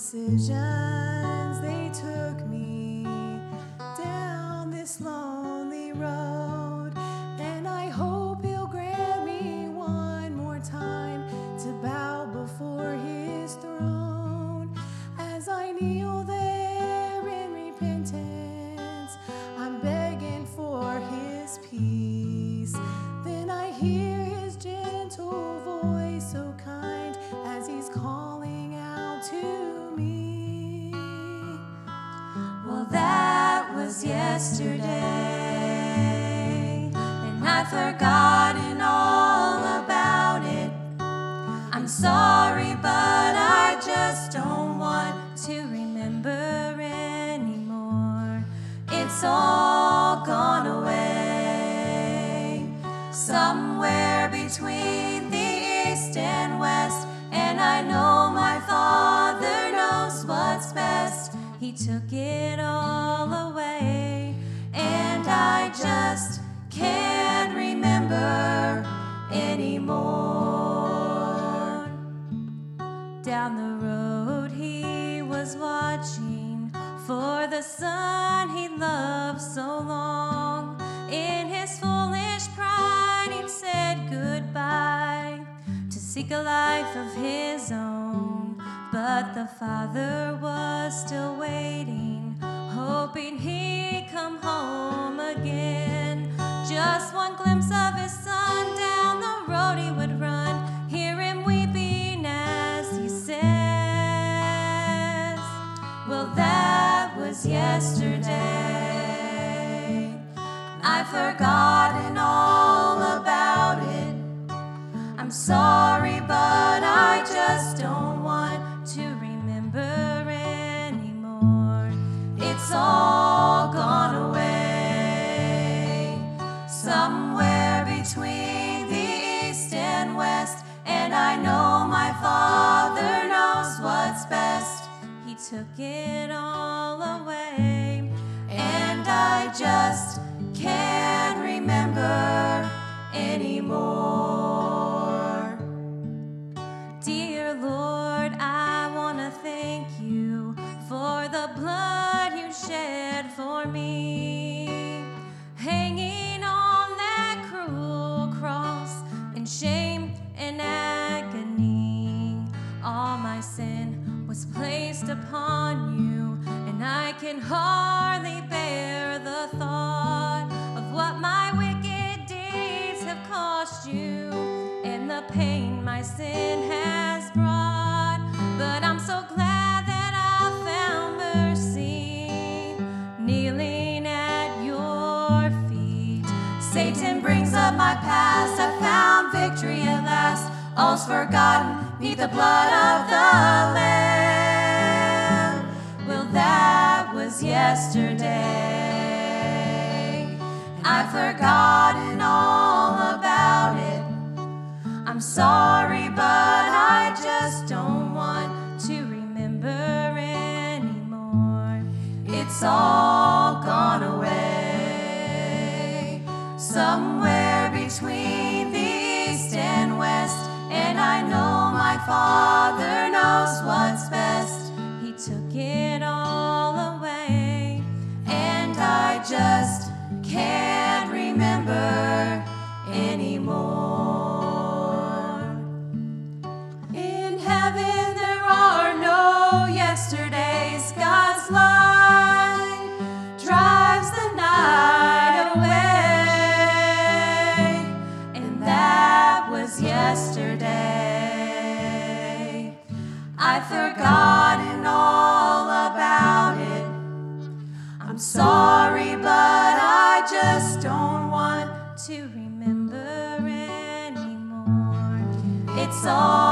decisions, they took me down this lonely road, and I hope he'll grant me one more time to bow before his throne. As I kneel there in repentance, I'm begging for his peace. Then I hear his gentle voice, so kind, as he's calling out to me. Well, that was yesterday, and I've forgotten all about it. I'm sorry, but I just don't want to remember anymore. It's all gone away, somewhere between the east and west, and I know my Father knows what's best. He took it all away, and I just can't remember anymore. Down the road he was watching for the son he loved so long. In his foolish pride he said goodbye to seek a life of his own. But the father was still waiting, hoping he'd come home again. Just one glimpse of his son, down the road he would run, hear him weeping as he says, well, that was yesterday. I've forgotten all about it. I'm sorry, but I just don't want to remember anymore. It's all gone away, somewhere between the east and west, and I know my Father knows what's best. He took it all away, and I just can't remember anymore. Dear Lord, I want to thank you for the blood you shed for me, hanging on that cruel cross in shame and agony. All my sin was placed upon you, and I can hardly bear the thought of what my wicked deeds have cost you, and the pain my sin has brought. But I'm so glad that I found mercy, kneeling at your feet. Satan brings up my past, I found victory at last. All's forgotten neath the blood of the Lamb. Well, that was yesterday. I've forgotten all about it. I'm sorry, but I just don't want to remember anymore. It's all gone away, somewhere between the east and west, and I know my Father knows what's best. He took it all away, and I just can't remember anymore. In heaven there are no yesterdays. God's light drives the night away, and that was yesterday. I've forgotten all about it. I'm sorry, but I just don't want to remember anymore. It's all